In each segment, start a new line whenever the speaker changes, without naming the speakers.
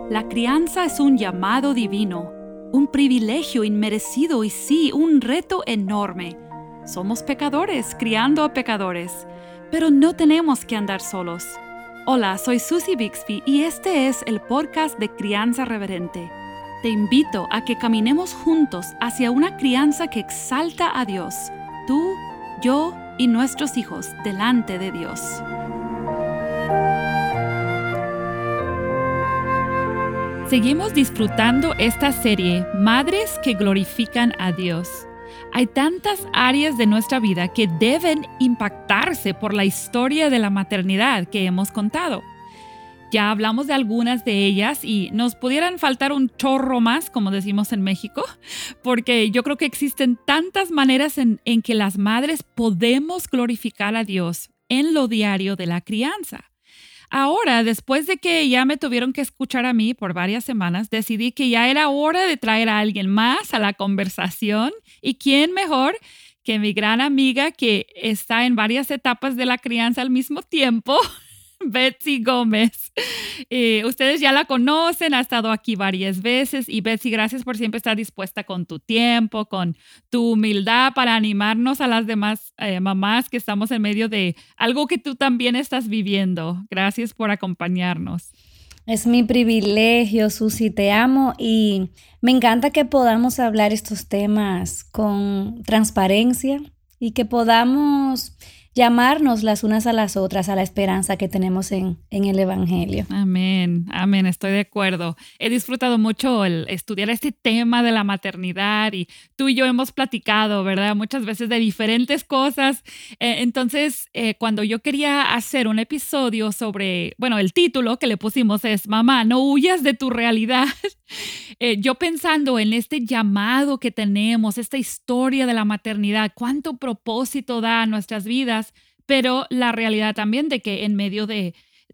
La crianza es un llamado divino, un privilegio inmerecido y sí, un reto enorme. Somos pecadores criando a pecadores, pero no tenemos que andar solos. Hola, soy Susie Bixby y este es el podcast de Crianza Reverente. Te invito a que caminemos juntos hacia una crianza que exalta a Dios, tú, yo y nuestros hijos delante de Dios. Seguimos disfrutando esta serie, Madres que glorifican a Dios. Hay tantas áreas de nuestra vida que deben impactarse por la historia de la maternidad que hemos contado. Ya hablamos de algunas de ellas y nos pudieran faltar un chorro más, como decimos en México, porque yo creo que existen tantas maneras en que las madres podemos glorificar a Dios en lo diario de la crianza. Ahora, después de que ya me tuvieron que escuchar a mí por varias semanas, decidí que ya era hora de traer a alguien más a la conversación. ¿Y quién mejor que mi gran amiga que está en varias etapas de la crianza al mismo tiempo? Betsy Gómez. Ustedes ya la conocen, ha estado aquí varias veces y Betsy, gracias por siempre estar dispuesta con tu tiempo, con tu humildad para animarnos a las demás mamás que estamos en medio de algo que tú también estás viviendo. Gracias por acompañarnos.
Es mi privilegio, Susi, te amo y me encanta que podamos hablar estos temas con transparencia y que podamos llamarnos las unas a las otras a la esperanza que tenemos en el Evangelio.
Amén, amén, estoy de acuerdo. He disfrutado mucho el estudiar este tema de la maternidad y tú y yo hemos platicado, ¿verdad? Muchas veces de diferentes cosas. Entonces, cuando yo quería hacer un episodio sobre, el título que le pusimos es Mamá, no huyas de tu realidad. Yo pensando en este llamado que tenemos, esta historia de la maternidad, cuánto propósito da a nuestras vidas, pero la realidad también de que en medio de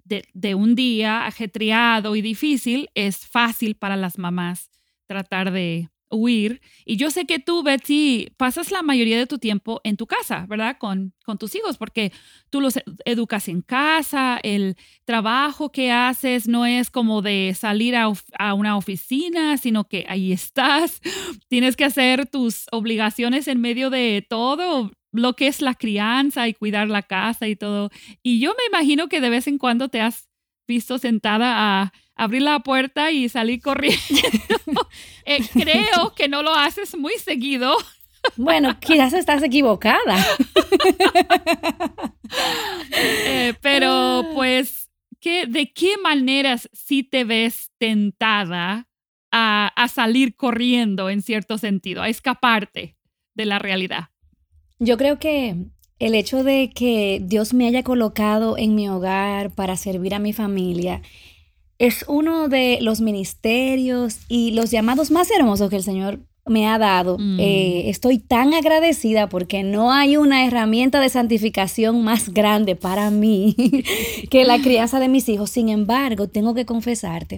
un día ajetreado y difícil es fácil para las mamás tratar de huir. Y yo sé que tú, Betsy, pasas la mayoría de tu tiempo en tu casa, ¿verdad? Con tus hijos, porque tú los educas en casa, el trabajo que haces no es como de salir a una oficina, sino que ahí estás, tienes que hacer tus obligaciones en medio de todo lo que es la crianza y cuidar la casa y todo. Y yo me imagino que de vez en cuando te has visto sentada a abrir la puerta y salir corriendo. Creo que no lo haces muy seguido.
Bueno, quizás estás equivocada.
Pero pues, ¿de qué maneras sí te ves tentada a salir corriendo en cierto sentido, a escaparte de la realidad?
Yo creo que el hecho de que Dios me haya colocado en mi hogar para servir a mi familia es uno de los ministerios y los llamados más hermosos que el Señor me ha dado. Estoy tan agradecida porque no hay una herramienta de santificación más grande para mí que la crianza de mis hijos. Sin embargo, tengo que confesarte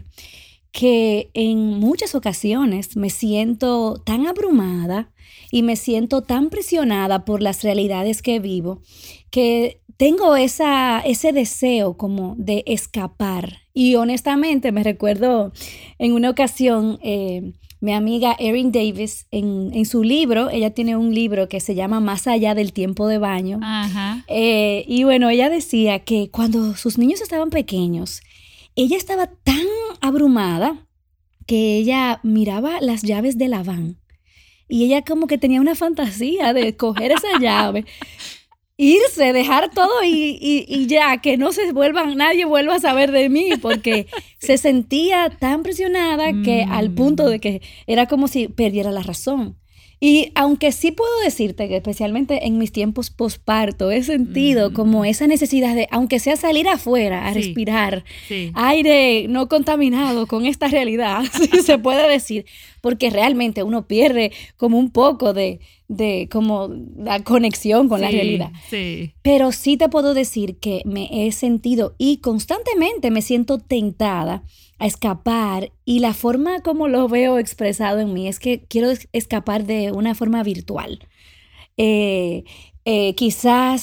que en muchas ocasiones me siento tan abrumada y me siento tan presionada por las realidades que vivo que tengo ese deseo como de escapar. Y honestamente me recuerdo en una ocasión mi amiga Erin Davis en su libro, ella tiene un libro que se llama Más allá del tiempo de baño.
Ajá.
Y bueno, ella decía que cuando sus niños estaban pequeños, ella estaba tan abrumada que ella miraba las llaves de la van y ella como que tenía una fantasía de coger esa llave, irse, dejar todo y ya, que no nadie vuelva a saber de mí, porque se sentía tan presionada que al punto de que era como si perdiera la razón. Y aunque sí puedo decirte que especialmente en mis tiempos posparto he sentido como esa necesidad de, aunque sea salir afuera a respirar aire no contaminado con esta realidad, si se puede decir, porque realmente uno pierde como un poco de como la conexión con la realidad.
Sí.
Pero sí te puedo decir que me he sentido y constantemente me siento tentada a escapar, y la forma como lo veo expresado en mí es que quiero escapar de una forma virtual. Quizás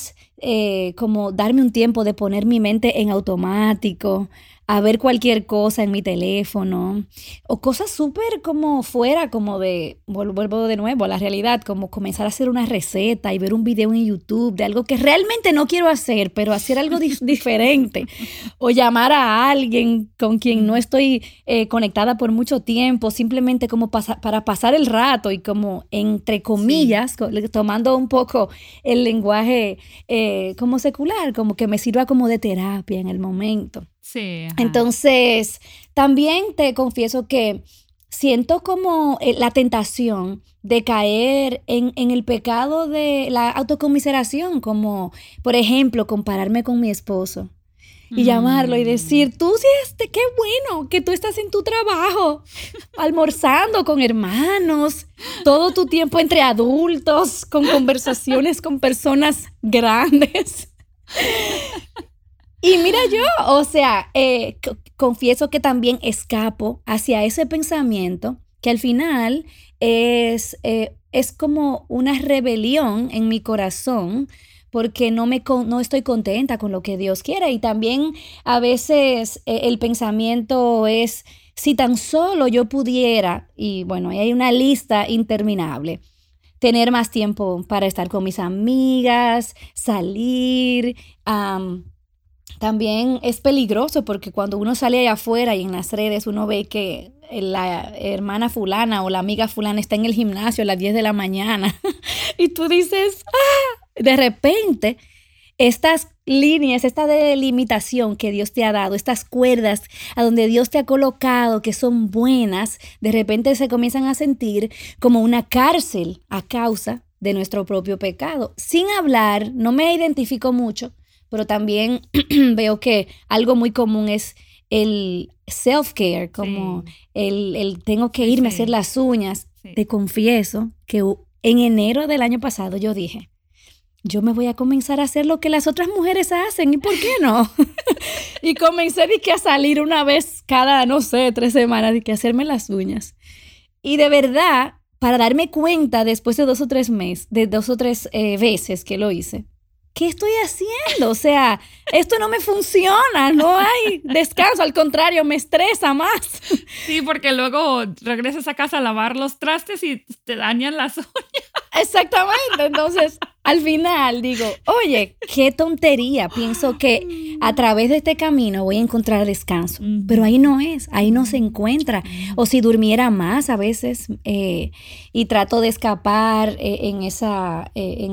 como darme un tiempo de poner mi mente en automático, a ver cualquier cosa en mi teléfono, o cosas súper como fuera, como de, vuelvo de nuevo a la realidad, como comenzar a hacer una receta y ver un video en YouTube de algo que realmente no quiero hacer, pero hacer algo diferente, o llamar a alguien con quien no estoy conectada por mucho tiempo, simplemente como para pasar el rato y como entre comillas, tomando un poco el lenguaje como secular, como que me sirva como de terapia en el momento.
Sí. Ajá.
Entonces, también te confieso que siento como la tentación de caer en el pecado de la autocomiseración, como, por ejemplo, compararme con mi esposo y llamarlo y decir, tú sí, qué bueno que tú estás en tu trabajo, almorzando con hermanos, todo tu tiempo entre adultos, con conversaciones con personas grandes. Y mira yo, o sea, confieso que también escapo hacia ese pensamiento que al final es como una rebelión en mi corazón porque no estoy contenta con lo que Dios quiere. Y también a veces el pensamiento es, si tan solo yo pudiera, y bueno, hay una lista interminable, tener más tiempo para estar con mis amigas, salir. También es peligroso porque cuando uno sale allá afuera y en las redes uno ve que la hermana fulana o la amiga fulana está en el gimnasio a las 10 de la mañana y tú dices, de repente estas líneas, esta delimitación que Dios te ha dado, estas cuerdas a donde Dios te ha colocado que son buenas, de repente se comienzan a sentir como una cárcel a causa de nuestro propio pecado. Sin hablar, no me identifico mucho, pero también veo que algo muy común es el self-care, como el tengo que irme a hacer las uñas. Sí. Te confieso que en enero del año pasado yo dije, yo me voy a comenzar a hacer lo que las otras mujeres hacen, ¿y por qué no? Y comencé a salir una vez cada, no sé, 3 semanas, a hacerme las uñas. Y de verdad, para darme cuenta después de 2 o 3 veces que lo hice, ¿qué estoy haciendo? O sea, esto no me funciona, no hay descanso, al contrario, me estresa más.
Sí, porque luego regresas a casa a lavar los trastes y te dañan las uñas.
Exactamente, entonces al final digo, oye, qué tontería, pienso que a través de este camino voy a encontrar descanso, pero ahí no es, ahí no se encuentra, o si durmiera más a veces y trato de escapar en esa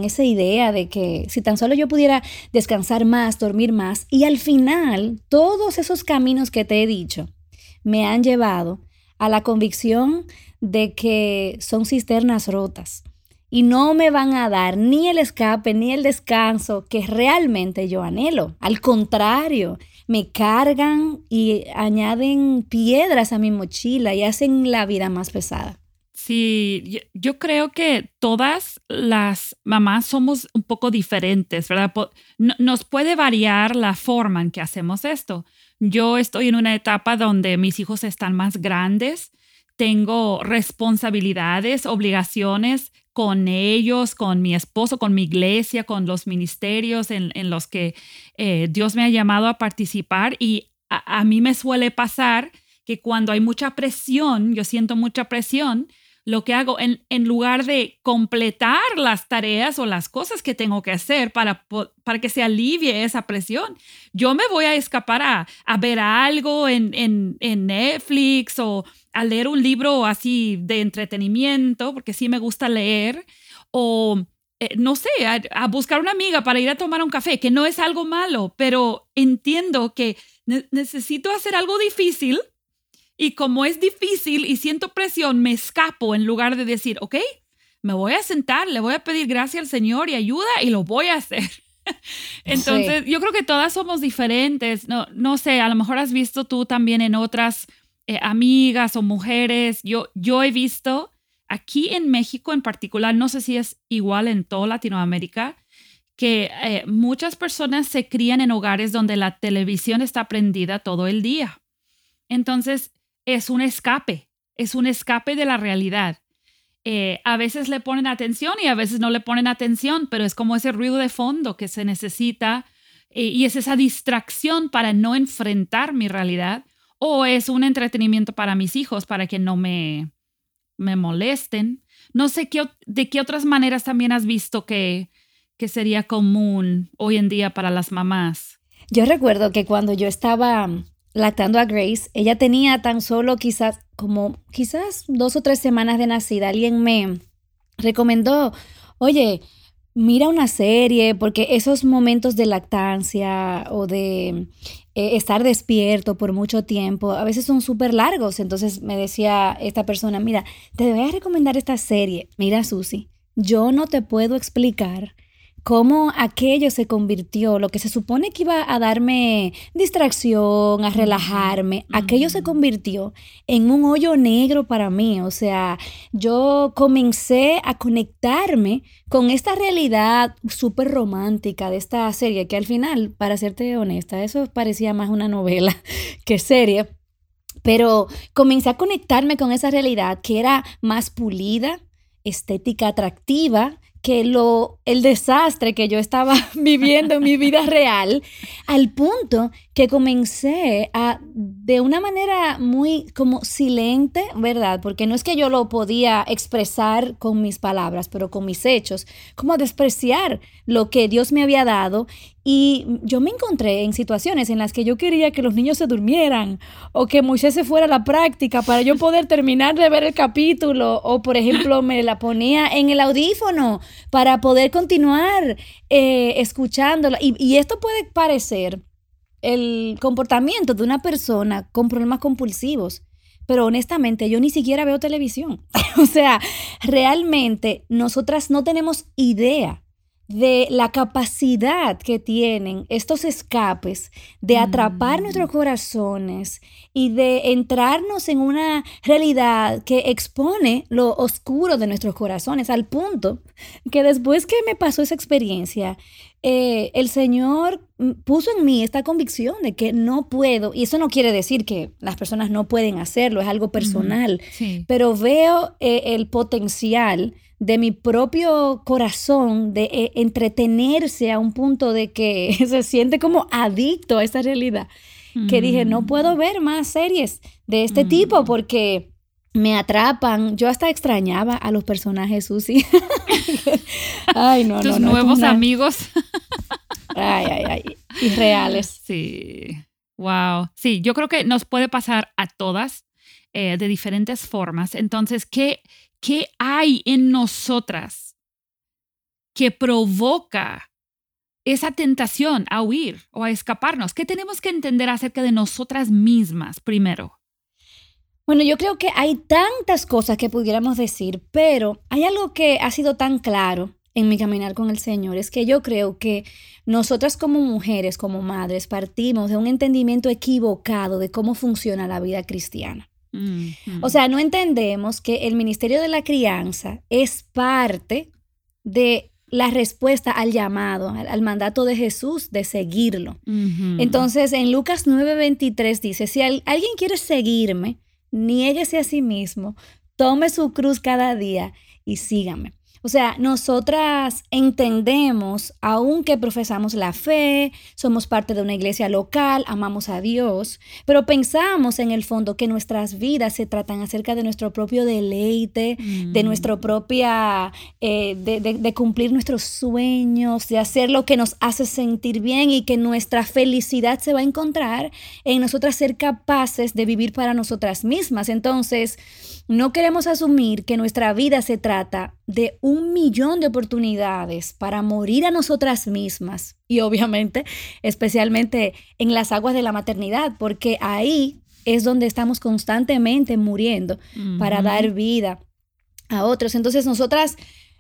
idea de que si tan solo yo pudiera descansar más, dormir más, y al final todos esos caminos que te he dicho me han llevado a la convicción de que son cisternas rotas. Y no me van a dar ni el escape ni el descanso que realmente yo anhelo. Al contrario, me cargan y añaden piedras a mi mochila y hacen la vida más pesada.
Sí, yo creo que todas las mamás somos un poco diferentes, ¿verdad? Nos puede variar la forma en que hacemos esto. Yo estoy en una etapa donde mis hijos están más grandes, tengo responsabilidades, obligaciones con ellos, con mi esposo, con mi iglesia, con los ministerios en los que Dios me ha llamado a participar, y a mí me suele pasar que cuando hay mucha presión, yo siento mucha presión, lo que hago en lugar de completar las tareas o las cosas que tengo que hacer para que se alivie esa presión, yo me voy a escapar a ver algo en Netflix o a leer un libro así de entretenimiento, porque sí me gusta leer, o no sé, a buscar una amiga para ir a tomar un café, que no es algo malo, pero entiendo que necesito hacer algo difícil. Y como es difícil y siento presión, me escapo en lugar de decir, ok, me voy a sentar, le voy a pedir gracia al Señor y ayuda y lo voy a hacer. Entonces, sí. Yo creo que todas somos diferentes. No sé, a lo mejor has visto tú también en otras amigas o mujeres. Yo he visto aquí en México en particular, no sé si es igual en toda Latinoamérica, que muchas personas se crían en hogares donde la televisión está prendida todo el día. Entonces, es un escape de la realidad. A veces le ponen atención y a veces no le ponen atención, pero es como ese ruido de fondo que se necesita y es esa distracción para no enfrentar mi realidad o es un entretenimiento para mis hijos para que no me molesten. No sé de qué otras maneras también has visto que sería común hoy en día para las mamás.
Yo recuerdo que cuando yo estaba lactando a Grace, ella tenía tan solo quizás 2 o 3 semanas de nacida. Alguien me recomendó, oye, mira una serie, porque esos momentos de lactancia o de estar despierto por mucho tiempo, a veces son súper largos. Entonces me decía esta persona, mira, te voy a recomendar esta serie. Mira, Susi, yo no te puedo explicar cómo aquello se convirtió, lo que se supone que iba a darme distracción, a relajarme, aquello se convirtió en un hoyo negro para mí. O sea, yo comencé a conectarme con esta realidad súper romántica de esta serie, que al final, para serte honesta, eso parecía más una novela que serie. Pero comencé a conectarme con esa realidad que era más pulida, estética atractiva, que el desastre que yo estaba viviendo en mi vida real, al punto que comencé de una manera muy como silente, ¿verdad? Porque no es que yo lo podía expresar con mis palabras, pero con mis hechos, como a despreciar lo que Dios me había dado. Y yo me encontré en situaciones en las que yo quería que los niños se durmieran o que Moisés se fuera a la práctica para yo poder terminar de ver el capítulo, o por ejemplo me la ponía en el audífono para poder continuar escuchándola. Y esto puede parecer el comportamiento de una persona con problemas compulsivos, pero honestamente yo ni siquiera veo televisión. O sea, realmente nosotras no tenemos idea de la capacidad que tienen estos escapes de atrapar nuestros corazones y de entrarnos en una realidad que expone lo oscuro de nuestros corazones, al punto que después que me pasó esa experiencia, el Señor puso en mí esta convicción de que no puedo, y eso no quiere decir que las personas no pueden hacerlo, es algo personal,
Sí.
pero veo el potencial de mi propio corazón de entretenerse a un punto de que se siente como adicto a esta realidad, que dije, no puedo ver más series de este tipo porque me atrapan. Yo hasta extrañaba a los personajes, Susi. Ay, no,
Tus
no.
nuevos amigos.
Ay. Irreales.
Sí. Wow. Sí, yo creo que nos puede pasar a todas de diferentes formas. Entonces, ¿qué hay en nosotras que provoca esa tentación a huir o a escaparnos? ¿Qué tenemos que entender acerca de nosotras mismas primero?
Bueno, yo creo que hay tantas cosas que pudiéramos decir, pero hay algo que ha sido tan claro en mi caminar con el Señor, es que yo creo que nosotras como mujeres, como madres, partimos de un entendimiento equivocado de cómo funciona la vida cristiana. O sea, no entendemos que el ministerio de la crianza es parte de la respuesta al llamado, al mandato de Jesús de seguirlo. Entonces, en Lucas 9:23 dice, si alguien quiere seguirme, niéguese a sí mismo, tome su cruz cada día y sígame. O sea, nosotras entendemos, aunque profesamos la fe, somos parte de una iglesia local, amamos a Dios, pero pensamos en el fondo que nuestras vidas se tratan acerca de nuestro propio deleite, de nuestro propia, de cumplir nuestros sueños, de hacer lo que nos hace sentir bien y que nuestra felicidad se va a encontrar en nosotras ser capaces de vivir para nosotras mismas. Entonces, no queremos asumir que nuestra vida se trata de 1,000,000 de oportunidades para morir a nosotras mismas y obviamente, especialmente en las aguas de la maternidad, porque ahí es donde estamos constantemente muriendo para dar vida a otros. Entonces, nosotras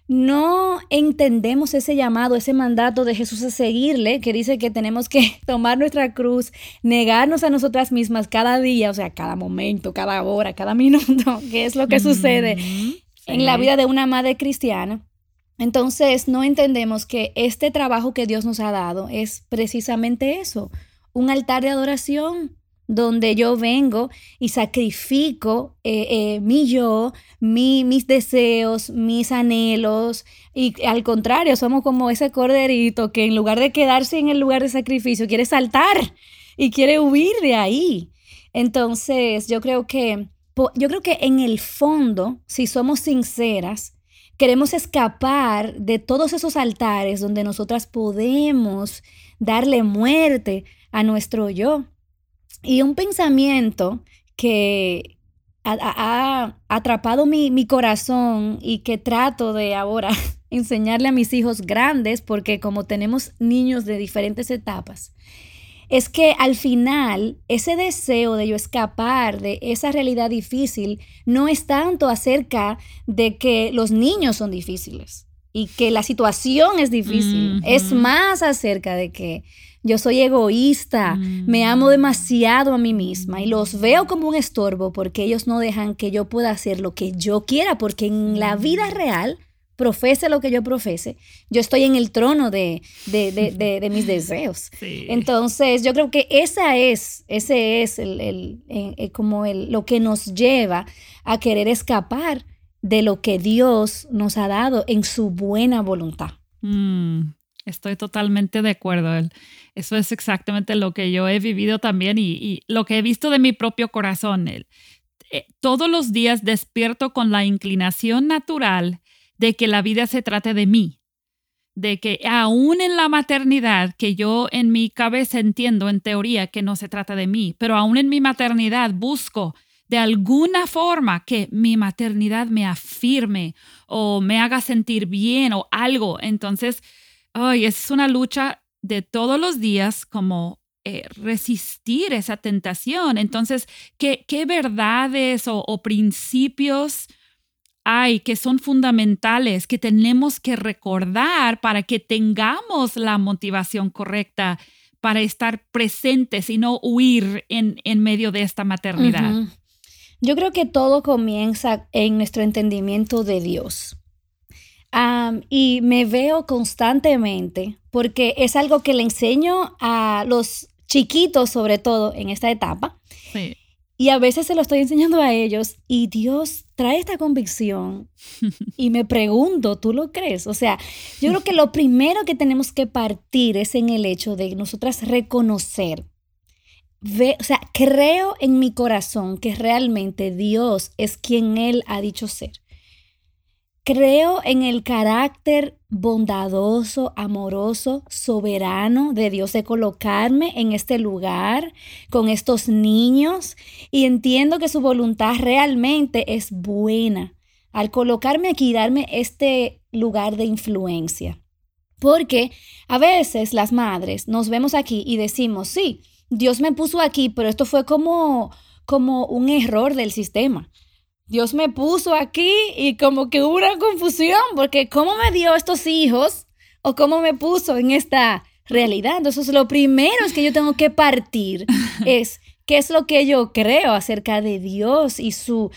no entendemos ese llamado, ese mandato de Jesús a seguirle, que dice que tenemos que tomar nuestra cruz, negarnos a nosotras mismas cada día, o sea, cada momento, cada hora, cada minuto, que es lo que sucede en la vida de una madre cristiana. Entonces, no entendemos que este trabajo que Dios nos ha dado es precisamente eso, un altar de adoración donde yo vengo y sacrifico mi yo, mis deseos, mis anhelos, y al contrario, somos como ese corderito que en lugar de quedarse en el lugar de sacrificio, quiere saltar y quiere huir de ahí. Entonces, yo creo que en el fondo, si somos sinceras, queremos escapar de todos esos altares donde nosotras podemos darle muerte a nuestro yo. Y un pensamiento que ha atrapado mi corazón y que trato de ahora enseñarle a mis hijos grandes, porque como tenemos niños de diferentes etapas, es que al final ese deseo de yo escapar de esa realidad difícil no es tanto acerca de que los niños son difíciles y que la situación es difícil. Es más acerca de que yo soy egoísta, me amo demasiado a mí misma y los veo como un estorbo porque ellos no dejan que yo pueda hacer lo que yo quiera, porque en la vida real, profese lo que yo profese, yo estoy en el trono de mis deseos. Sí. Entonces, yo creo que ese es lo que nos lleva a querer escapar de lo que Dios nos ha dado en su buena voluntad.
Estoy totalmente de acuerdo. Eso es exactamente lo que yo he vivido también y lo que he visto de mi propio corazón. Todos los días despierto con la inclinación natural de que la vida se trate de mí, de que aún en la maternidad, que yo en mi cabeza entiendo en teoría que no se trata de mí, pero aún en mi maternidad busco de alguna forma que mi maternidad me afirme o me haga sentir bien o algo. Entonces, es una lucha de todos los días como resistir esa tentación. Entonces, ¿qué verdades o principios hay que son fundamentales, que tenemos que recordar para que tengamos la motivación correcta para estar presentes y no huir en medio de esta maternidad?
Uh-huh. Yo creo que todo comienza en nuestro entendimiento de Dios. Y me veo constantemente, porque es algo que le enseño a los chiquitos, sobre todo en esta etapa.
Sí.
Y a veces se lo estoy enseñando a ellos y Dios trae esta convicción y me pregunto, ¿tú lo crees? O sea, yo creo que lo primero que tenemos que partir es en el hecho de nosotras reconocer, creo en mi corazón que realmente Dios es quien Él ha dicho ser. Creo en el carácter bondadoso, amoroso, soberano de Dios de colocarme en este lugar con estos niños y entiendo que su voluntad realmente es buena al colocarme aquí y darme este lugar de influencia. Porque a veces las madres nos vemos aquí y decimos, sí, Dios me puso aquí, pero esto fue como un error del sistema. Dios me puso aquí y como que hubo una confusión porque ¿cómo me dio estos hijos o cómo me puso en esta realidad? Entonces lo primero es que yo tengo que partir es qué es lo que yo creo acerca de Dios y su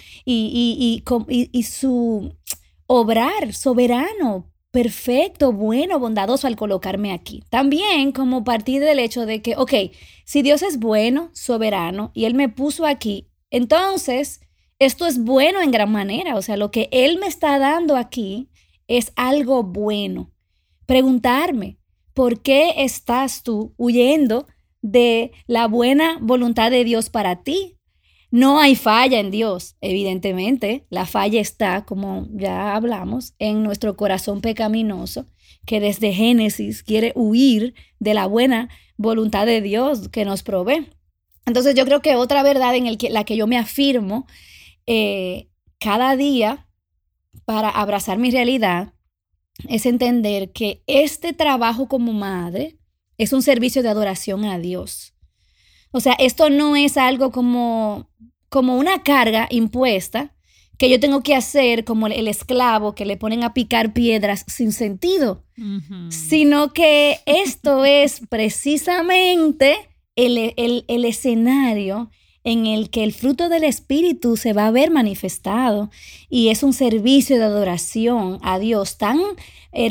obrar soberano, perfecto, bueno, bondadoso al colocarme aquí. También como partir del hecho de que, si Dios es bueno, soberano y Él me puso aquí, entonces esto es bueno en gran manera, o sea, lo que Él me está dando aquí es algo bueno. Preguntarme, ¿por qué estás tú huyendo de la buena voluntad de Dios para ti? No hay falla en Dios, evidentemente. La falla está, como ya hablamos, en nuestro corazón pecaminoso, que desde Génesis quiere huir de la buena voluntad de Dios que nos provee. Entonces yo creo que otra verdad en la que yo me afirmo cada día para abrazar mi realidad es entender que este trabajo como madre es un servicio de adoración a Dios. O sea, esto no es algo como una carga impuesta que yo tengo que hacer como el esclavo que le ponen a picar piedras sin sentido, sino que esto es precisamente el escenario en el que el fruto del Espíritu se va a ver manifestado y es un servicio de adoración a Dios tan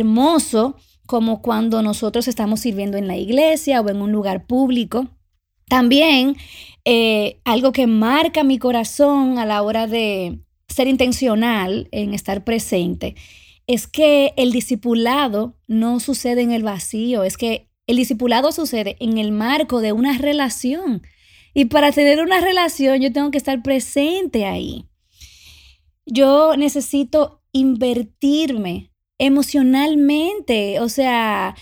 hermoso como cuando nosotros estamos sirviendo en la iglesia o en un lugar público, También algo que marca mi corazón a la hora de ser intencional en estar presente es que el discipulado no sucede en el vacío, es que el discipulado sucede en el marco de una relación. Y para tener una relación yo tengo que estar presente ahí. Yo necesito invertirme emocionalmente, o sea,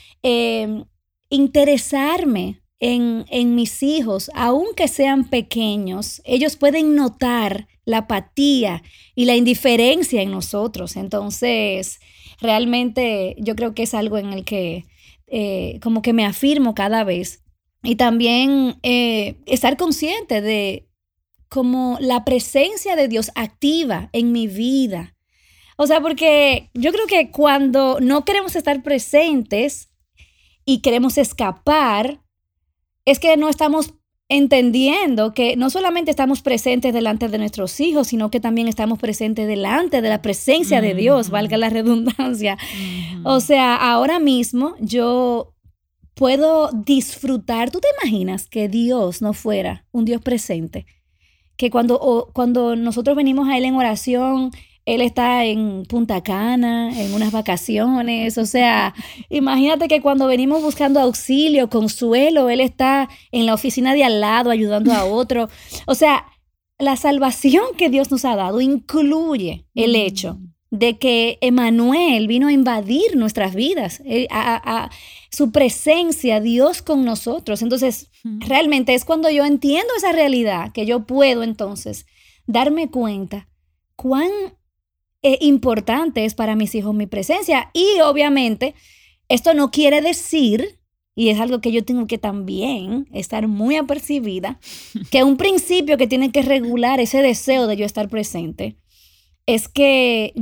interesarme en mis hijos, aunque sean pequeños. Ellos pueden notar la apatía y la indiferencia en nosotros. Entonces, realmente yo creo que es algo en el que como que me afirmo cada vez. Y también estar consciente de como la presencia de Dios activa en mi vida. O sea, porque yo creo que cuando no queremos estar presentes y queremos escapar, es que no estamos entendiendo que no solamente estamos presentes delante de nuestros hijos, sino que también estamos presentes delante de la presencia de Dios, valga la redundancia. O sea, ahora mismo yo puedo disfrutar. ¿Tú te imaginas que Dios no fuera un Dios presente? Que cuando nosotros venimos a Él en oración, Él está en Punta Cana, en unas vacaciones. O sea, imagínate que cuando venimos buscando auxilio, consuelo, Él está en la oficina de al lado ayudando a otro. O sea, la salvación que Dios nos ha dado incluye el hecho de que Emmanuel vino a invadir nuestras vidas, su presencia, Dios con nosotros. Entonces, realmente es cuando yo entiendo esa realidad que yo puedo entonces darme cuenta cuán importante es para mis hijos mi presencia. Y obviamente esto no quiere decir, y es algo que yo tengo que también estar muy apercibida, que un principio que tiene que regular ese deseo de yo estar presente es que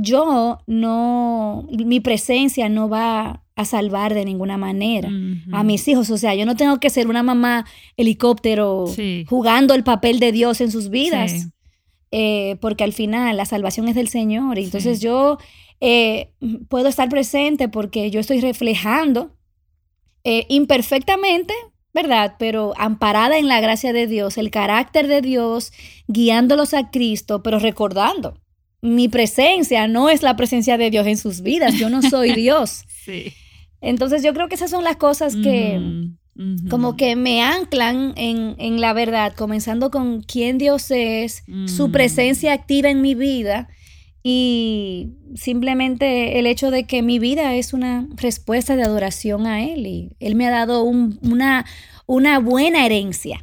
mi presencia no va a salvar de ninguna manera a mis hijos. O sea, yo no tengo que ser una mamá helicóptero jugando el papel de Dios en sus vidas, porque al final la salvación es del Señor. Y entonces yo puedo estar presente porque yo estoy reflejando imperfectamente, ¿verdad? Pero amparada en la gracia de Dios, el carácter de Dios, guiándolos a Cristo, pero recordando. Mi presencia no es la presencia de Dios en sus vidas. Yo no soy Dios. Entonces yo creo que esas son las cosas que como que me anclan en la verdad, comenzando con quién Dios es, su presencia activa en mi vida y simplemente el hecho de que mi vida es una respuesta de adoración a Él y Él me ha dado una buena herencia.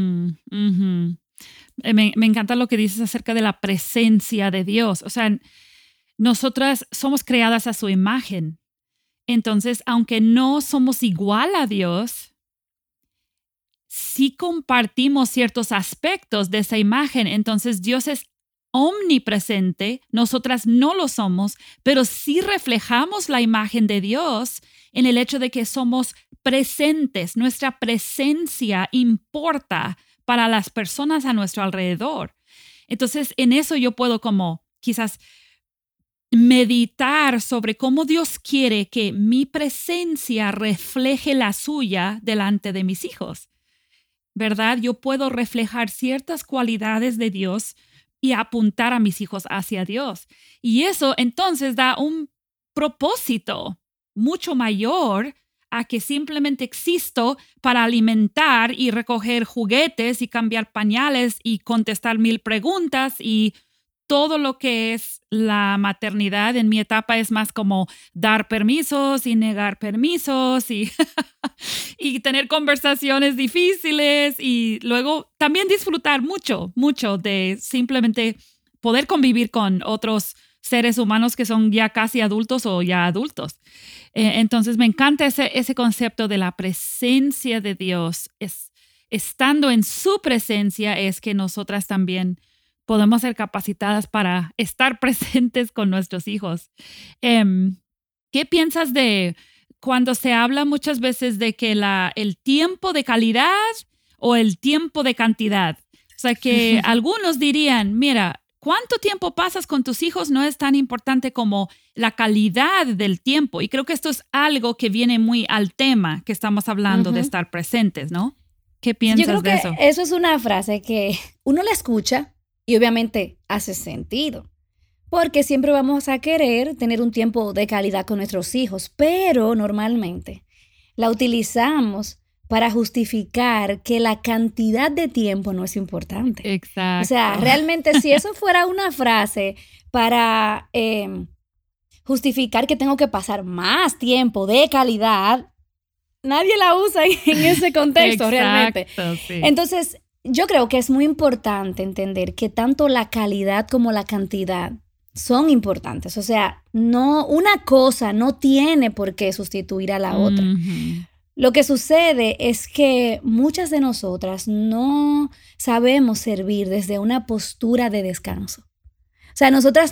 Me encanta lo que dices acerca de la presencia de Dios. O sea, nosotras somos creadas a su imagen. Entonces, aunque no somos igual a Dios, sí compartimos ciertos aspectos de esa imagen. Entonces, Dios es omnipresente, nosotras no lo somos, pero sí reflejamos la imagen de Dios en el hecho de que somos presentes. Nuestra presencia importa para las personas a nuestro alrededor. Entonces, en eso yo puedo como quizás meditar sobre cómo Dios quiere que mi presencia refleje la suya delante de mis hijos, ¿verdad? Yo puedo reflejar ciertas cualidades de Dios y apuntar a mis hijos hacia Dios. Y eso entonces da un propósito mucho mayor a que simplemente existo para alimentar y recoger juguetes y cambiar pañales y contestar 1000 preguntas y todo lo que es la maternidad en mi etapa es más como dar permisos y negar permisos y, y tener conversaciones difíciles y luego también disfrutar mucho de simplemente poder convivir con otros seres humanos que son ya casi adultos o ya adultos. Entonces me encanta ese concepto de la presencia de Dios. Estando en su presencia es que nosotras también podemos ser capacitadas para estar presentes con nuestros hijos. ¿Qué piensas de cuando se habla muchas veces de que el tiempo de calidad o el tiempo de cantidad? O sea, que algunos dirían, mira, ¿cuánto tiempo pasas con tus hijos? No es tan importante como la calidad del tiempo. Y creo que esto es algo que viene muy al tema que estamos hablando de estar presentes, ¿no? ¿Qué
Yo
piensas
creo
de
que
eso?
eso es una frase que uno la escucha y obviamente hace sentido. Porque siempre vamos a querer tener un tiempo de calidad con nuestros hijos, pero normalmente la utilizamos para justificar que la cantidad de tiempo no es importante. O sea,
Exacto.
realmente si eso fuera una frase para justificar que tengo que pasar más tiempo de calidad, nadie la usa en ese contexto realmente.
Exacto, sí.
Entonces, yo creo que es muy importante entender que tanto la calidad como la cantidad son importantes. O sea, no, una cosa no tiene por qué sustituir a la otra.
Ujú.
Lo que sucede es que muchas de nosotras no sabemos servir desde una postura de descanso. O sea, nosotras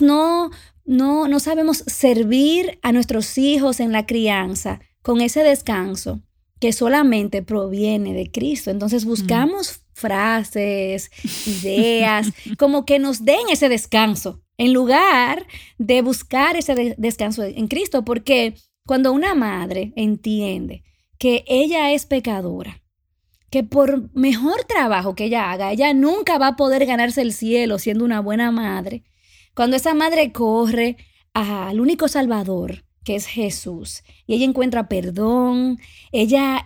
no sabemos servir a nuestros hijos en la crianza con ese descanso que solamente proviene de Cristo. Entonces
Mm.
buscamos frases, ideas, como que nos den ese descanso, en lugar de buscar ese descanso en Cristo, porque cuando una madre entiende que ella es pecadora, que por mejor trabajo que ella haga, ella nunca va a poder ganarse el cielo siendo una buena madre. Cuando esa madre corre al único Salvador, que es Jesús, y ella encuentra perdón, ella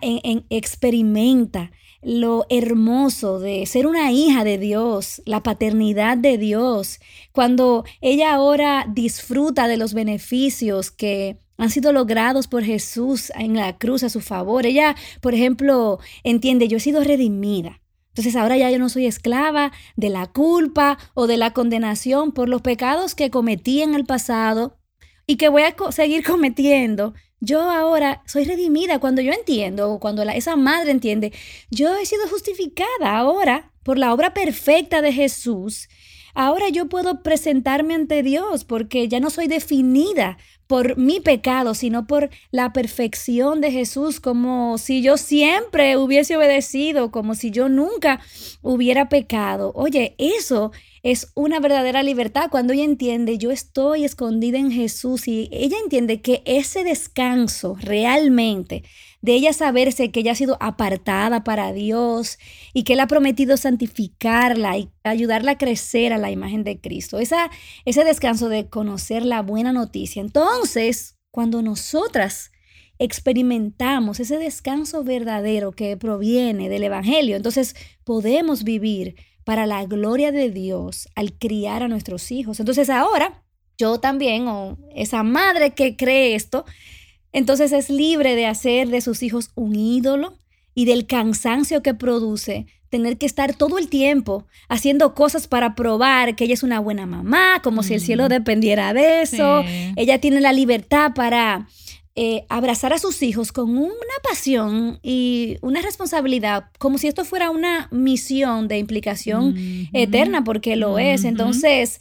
experimenta lo hermoso de ser una hija de Dios, la paternidad de Dios, cuando ella ahora disfruta de los beneficios que han sido logrados por Jesús en la cruz a su favor. Ella, por ejemplo, entiende, yo he sido redimida. Entonces ahora ya yo no soy esclava de la culpa o de la condenación por los pecados que cometí en el pasado y que voy a seguir cometiendo. Yo ahora soy redimida cuando yo entiendo, o cuando esa madre entiende, yo he sido justificada ahora por la obra perfecta de Jesús. Ahora yo puedo presentarme ante Dios porque ya no soy definida por mi pecado, sino por la perfección de Jesús, como si yo siempre hubiese obedecido, como si yo nunca hubiera pecado. Oye, eso es una verdadera libertad cuando ella entiende, yo estoy escondida en Jesús y ella entiende que ese descanso realmente de ella saberse que ella ha sido apartada para Dios y que Él ha prometido santificarla y ayudarla a crecer a la imagen de Cristo. Ese descanso de conocer la buena noticia. Entonces, cuando nosotras experimentamos ese descanso verdadero que proviene del Evangelio, entonces podemos vivir para la gloria de Dios al criar a nuestros hijos. Entonces ahora, yo también, o esa madre que cree esto, entonces es libre de hacer de sus hijos un ídolo y del cansancio que produce tener que estar todo el tiempo haciendo cosas para probar que ella es una buena mamá, como si el cielo
Mm.
dependiera de eso.
Sí.
Ella tiene la libertad para abrazar a sus hijos con una pasión y una responsabilidad, como si esto fuera una misión de implicación
Ujú.
eterna, porque lo es.
Ujú.
Entonces,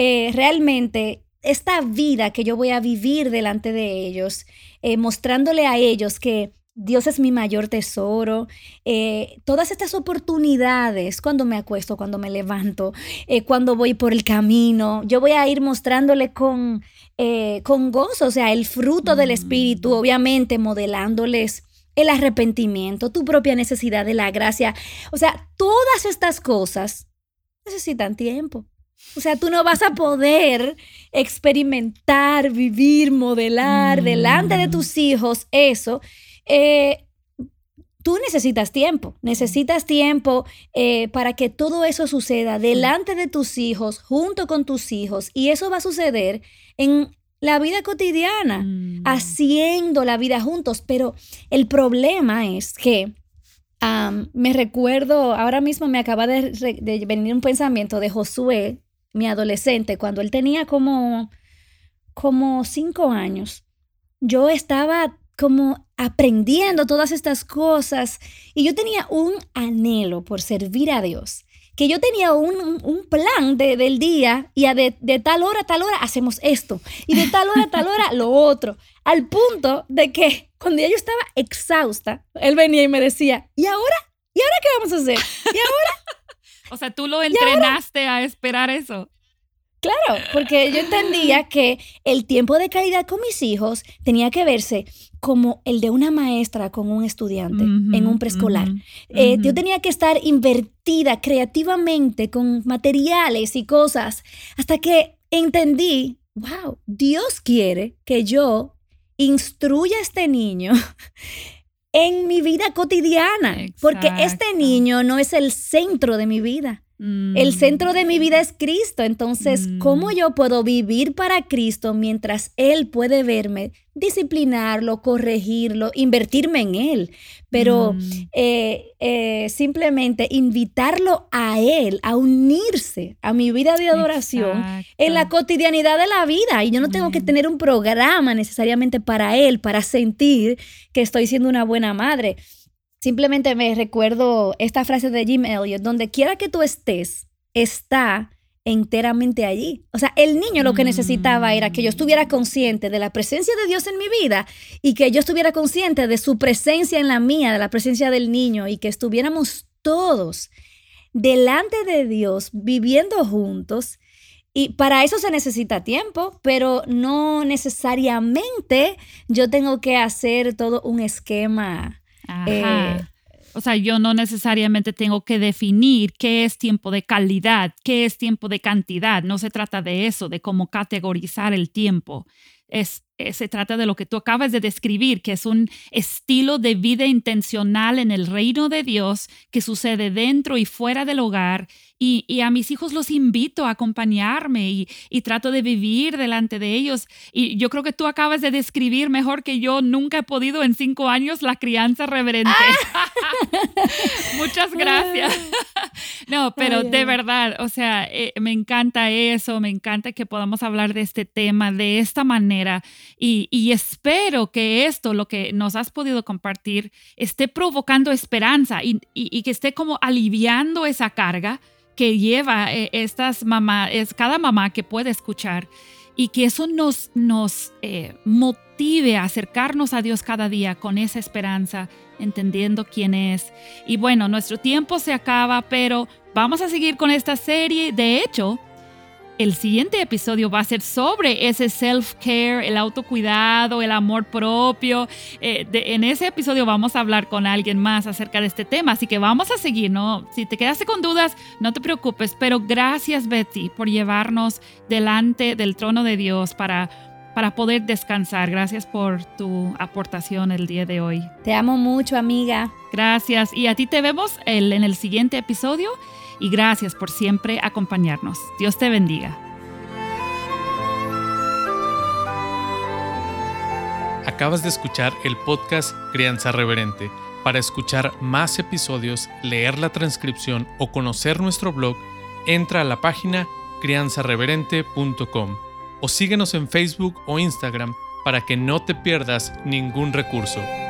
realmente esta vida que yo voy a vivir delante de ellos, mostrándole a ellos que Dios es mi mayor tesoro, todas estas oportunidades, cuando me acuesto, cuando me levanto, cuando voy por el camino, yo voy a ir mostrándole con gozo, o sea, el fruto del Espíritu,
Mm.
obviamente modelándoles el arrepentimiento, tu propia necesidad de la gracia. O sea, todas estas cosas necesitan tiempo. O sea, tú no vas a poder experimentar, vivir, modelar delante de
Mm.
tus hijos eso. eh, Tú necesitas tiempo para que todo eso suceda delante de tus hijos, junto con tus hijos, y eso va a suceder en la vida cotidiana,
Mm.
haciendo la vida juntos, pero el problema es que me recuerdo, ahora mismo me acaba de venir un pensamiento de Josué, mi adolescente, cuando él tenía como 5 años. Yo estaba como aprendiendo todas estas cosas y yo tenía un anhelo por servir a Dios, que yo tenía un plan del día y de tal hora a tal hora hacemos esto y de tal hora a tal hora lo otro, al punto de que cuando ya yo estaba exhausta, él venía y me decía, ¿y ahora? ¿Y ahora qué vamos a hacer? ¿Y ahora?
O sea, tú lo
¿Y ahora?
entrenaste a esperar eso.
Claro, porque yo entendía que el tiempo de calidad con mis hijos tenía que verse como el de una maestra con un estudiante en un
Ujú,
preescolar.
ujú,
Yo
ujú.
tenía que estar invertida creativamente con materiales y cosas hasta que entendí, wow, Dios quiere que yo instruya a este niño en mi vida cotidiana, porque este
Exacto.
niño no es el centro de mi vida. El
Mm,
centro de mi vida es Cristo, entonces, ¿cómo
mm,
yo puedo vivir para Cristo mientras Él puede verme, disciplinarlo, corregirlo, invertirme en Él? Pero
mm.
simplemente invitarlo a Él, a unirse a mi vida de adoración en la
Exacto.
cotidianidad de la vida. Y yo no tengo que
Amén.
tener un programa necesariamente para Él, para sentir que estoy siendo una buena madre. Simplemente me recuerdo esta frase de Jim Elliot: donde quiera que tú estés, está enteramente allí. O sea, el niño lo que necesitaba era que yo estuviera
Mm,
consciente de la presencia de Dios en mi vida y que yo estuviera consciente de su presencia en la mía, de la presencia del niño, y que estuviéramos todos delante de Dios viviendo juntos. Y para eso se necesita tiempo, pero no necesariamente yo tengo que hacer todo un esquema. eh,
Ajá. O sea, yo no necesariamente tengo que definir qué es tiempo de calidad, qué es tiempo de cantidad. No se trata de eso, de cómo categorizar el tiempo. Se trata de lo que tú acabas de describir, que es un estilo de vida intencional en el reino de Dios que sucede dentro y fuera del hogar. Y a mis hijos los invito a acompañarme y trato de vivir delante de ellos. Y yo creo que tú acabas de describir mejor que yo. Nunca he podido en 5 años la crianza reverente. Muchas gracias. No, pero
Ay, ay,
de
ay.
verdad, o sea, me encanta eso, me encanta que podamos hablar de este tema de esta manera y espero que esto, lo que nos has podido compartir, esté provocando esperanza y que esté como aliviando esa carga que lleva estas mamás, es cada mamá que puede escuchar y que eso nos motive a acercarnos a Dios cada día con esa esperanza, entendiendo quién es. Y bueno, nuestro tiempo se acaba, pero vamos a seguir con esta serie. De hecho, el siguiente episodio va a ser sobre ese self-care, el autocuidado, el amor propio. En ese episodio vamos a hablar con alguien más acerca de este tema, así que vamos a seguir, ¿no? Si te quedaste con dudas, no te preocupes, pero gracias, Betsy, por llevarnos delante del trono de Dios para poder descansar. Gracias por tu aportación el día de hoy.
Te amo mucho, amiga.
Gracias. Y a ti te vemos en el siguiente episodio. Y gracias por siempre acompañarnos. Dios te bendiga.
Acabas de escuchar el podcast Crianza Reverente. Para escuchar más episodios, leer la transcripción o conocer nuestro blog, entra a la página crianzareverente.com o síguenos en Facebook o Instagram para que no te pierdas ningún recurso.